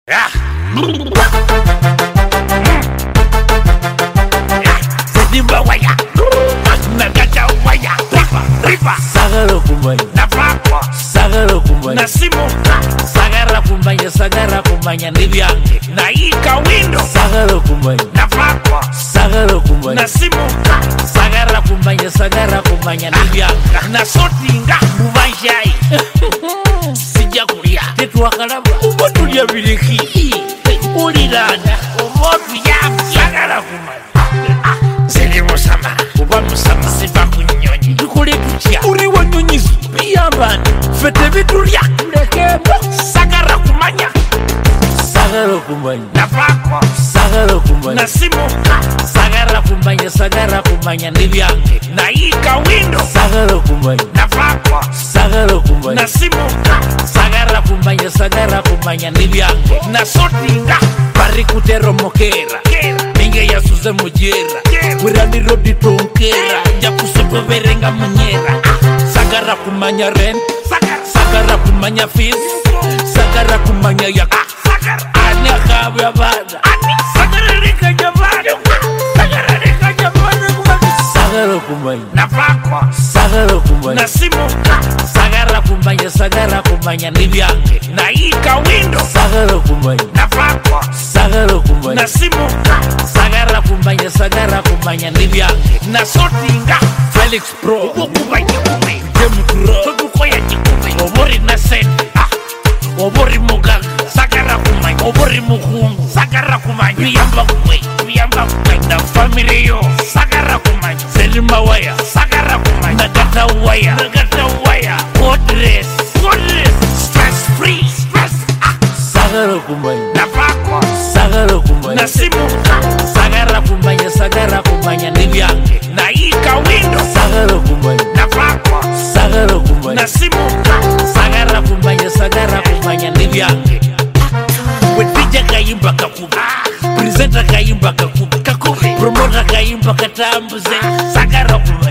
Sedimba waya, nagaja waya, riba, sagara kumanya, navakwa, sagara kumanya, nasimuka, sagara kumanya nibyange, naika window, sagara kumanya, navakwa, sagara kumanya, nasimuka, sagara kumanya nibyange, nasotinga, mubanjai, sija kulia, tetwakalaba, utulia biliki, ulilanda, umotu ya, sagara kumanya, selimu sama, ubamu sama, sifa kunyonyi, dukule tutia, uri wanyonyizu, biyambani, fete vidulia, lekebo, sagara kumanya, sagara kumanya, navakwa, sagara kumanya, nasimuka, sagara kumanya nibyange, naika window, sagara kumanya, navakwa, sagara kumanya, nasimuka, sagara kumanya nibyange, nasotinga, barikutero mokera, ninge yasuze mujera, wirani rodi tonkera, jakusoto verenga munyera, sagara kumanya rent, sagara kumanya fees, sagara kumanya yaka, anya kabe abada, sagara rika jabana, sagara kumanya, navakwa, sagara kumanya, nasimuka, sagara kumanya nibyange, naika window, sagara kumanya, navakwa, sagara kumanya, nasimuka, sagara kumanya nibyange, nasotinga, Felix Pro, ukuba nyikubi, Demukro, tudukoya nyikubi, obori naseti, obori mugaga, sagara kumanya, obori mukungu, sagara kumanya, biyamba kwe, na family yo, sagara kumanya, Selima waya, sagara kumanya, nagata waya, godless, stress free, sagara kumanya, navakwa, sagara kumanya, nasimuka, sagara kumanya nibyange, naika window, sagara kumanya, navakwa, sagara kumanya, nasimuka, sagara kumanya nibyange, wetija kayimba kakubi, presenter kayimba kakubi, kakubi, promoter kayimba katambuze, sagara kumanya.